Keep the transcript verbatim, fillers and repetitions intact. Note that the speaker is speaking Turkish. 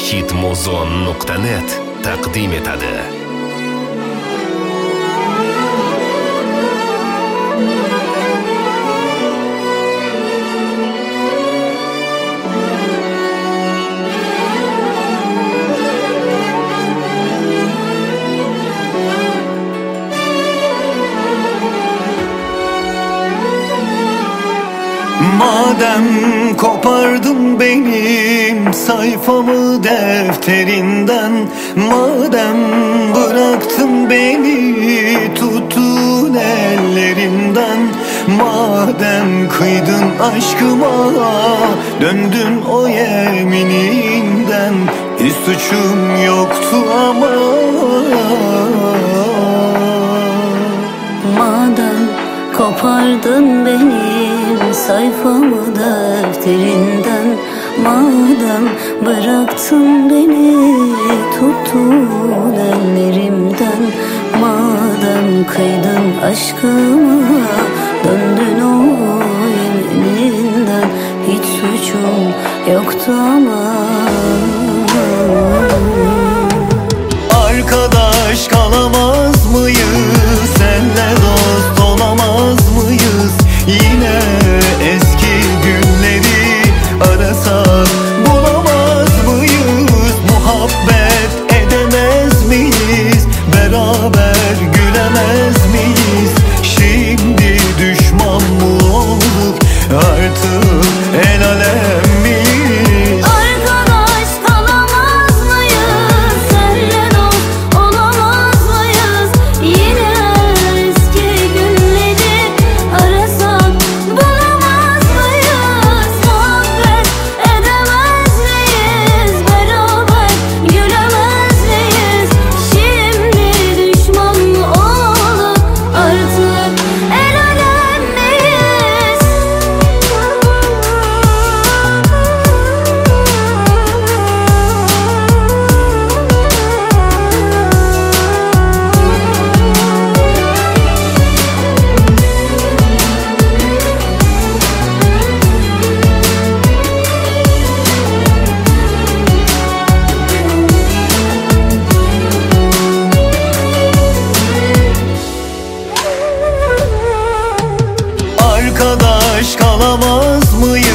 hitmuzon nuqta net taqdim etadi. Madem kopardın benim sayfamı defterinden, madem bıraktın beni tuttuğun ellerimden, madem kıydın aşkıma döndün o yemininden, hiç suçum yoktu ama. Madem kopardın benim sayfamı defterinden, madem bıraktın beni tuttun ellerimden, madem kıydın aşkıma döndün o yemininden, hiç suçum yoktu ama. Arkadaş kalamaz mıyız? Senle dost olamaz mıyız? Yine eski günleri arasak bulamaz mıyız? Muhabbet edemez miyiz? Beraber gülemez miyiz? Şimdi düşman mı olduk? Artık el alem miyiz? Arkadaş kalamaz mıyız? Senle dost olamaz mıyız? Yine eski günleri arasak bulamaz mıyız? Muhabbet edemez miyiz? Beraber gülemez miyiz? Şimdi düşman mı olduk? Artık el alem miyiz? Arkadaş kalamaz mıyız?